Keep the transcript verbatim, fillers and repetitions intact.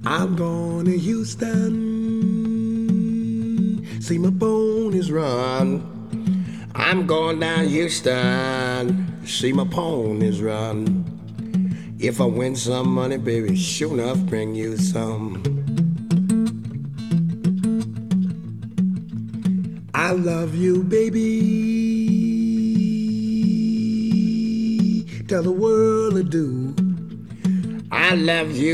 I'm going to Houston, see my ponies run. I'm going down Houston, see my ponies run. If I win some money, baby, sure enough, bring you some. I love you, baby. Tell the world to do. I love you.